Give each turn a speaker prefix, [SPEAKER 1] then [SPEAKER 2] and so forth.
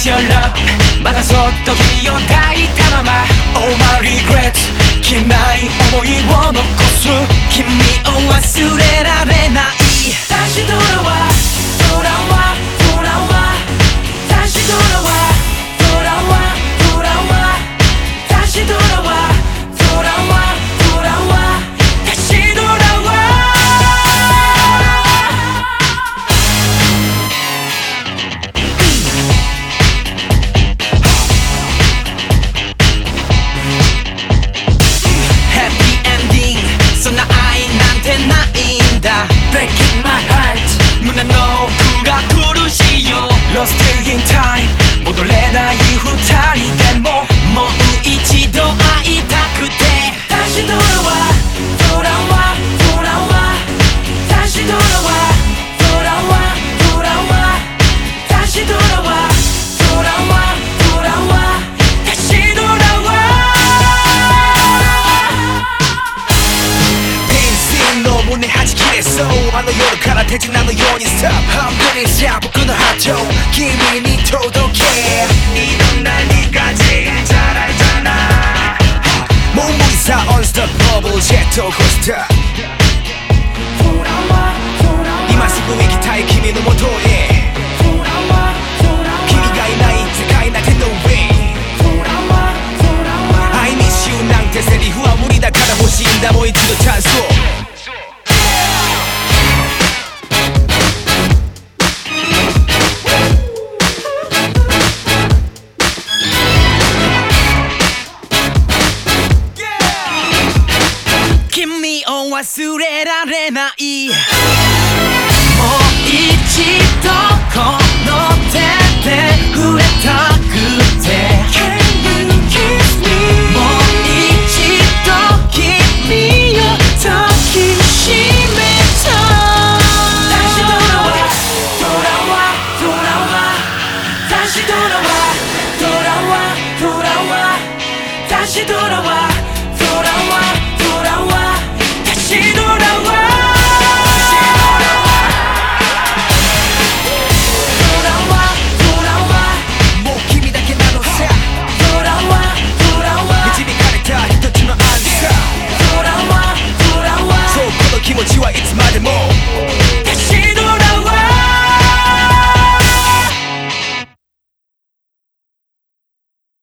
[SPEAKER 1] your love まだそっと君を抱いたまま Oh my regrets 消えない想いを残す君を忘れられない다시 돌아와 돌아와 돌아와 다시 돌아와 돌아와 돌아와 다시 돌아와 돌아와 돌아와 다시 돌아와 Breaking my heart 胸の奥が苦しいよ Lost in time 戻れない二人でももう一度会いたくて다시 돌아와 돌아와 돌아와 다시 돌아와 돌아와 돌아와 다시 돌아와 돌아와 돌아와 다시 돌아와 빈신 너 문에はじきれそうあの夜から手品のように Stop 半分にしちゃ僕のハート君に届けいろんなにがじんじゃないじゃなもう無理さ Unstoppable Jet Coaster 今すぐ行きたい君のもとへ君がいない世界なんて No way I miss you なんてセリフは無理だから欲しいんだもう一度チャンスを忘れられないもう一度この手で触れたくて Can you kiss me もう一度君を抱きしめた다시 돌아와 돌아와 돌아와 다시 돌아와 돌아와 돌아와 다시 돌아와 돌아와 돌아와 다시 돌아와もう君だけなのさ돌아와 돌아와導かれた一つのアンサーそうこの気持ちはいつまでも